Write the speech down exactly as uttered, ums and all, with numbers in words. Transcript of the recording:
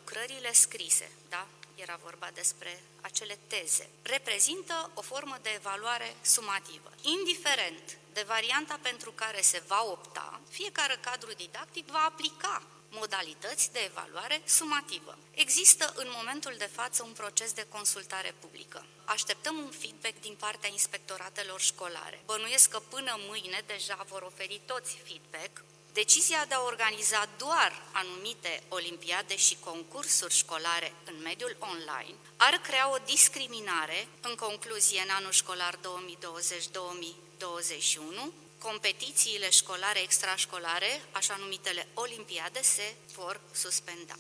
lucrările scrise, da? Era vorba despre acele teze, reprezintă o formă de evaluare sumativă. Indiferent de varianta pentru care se va opta, fiecare cadru didactic va aplica modalități de evaluare sumativă. Există în momentul de față un proces de consultare publică. Așteptăm un feedback din partea inspectoratelor școlare. Bănuiesc că până mâine deja vor oferi toți feedback. Decizia de a organiza doar anumite olimpiade și concursuri școlare în mediul online ar crea o discriminare, în concluzie, în anul școlar două mii douăzeci două mii douăzeci și unu, competițiile școlare extrașcolare, așa numitele olimpiade, se vor suspenda.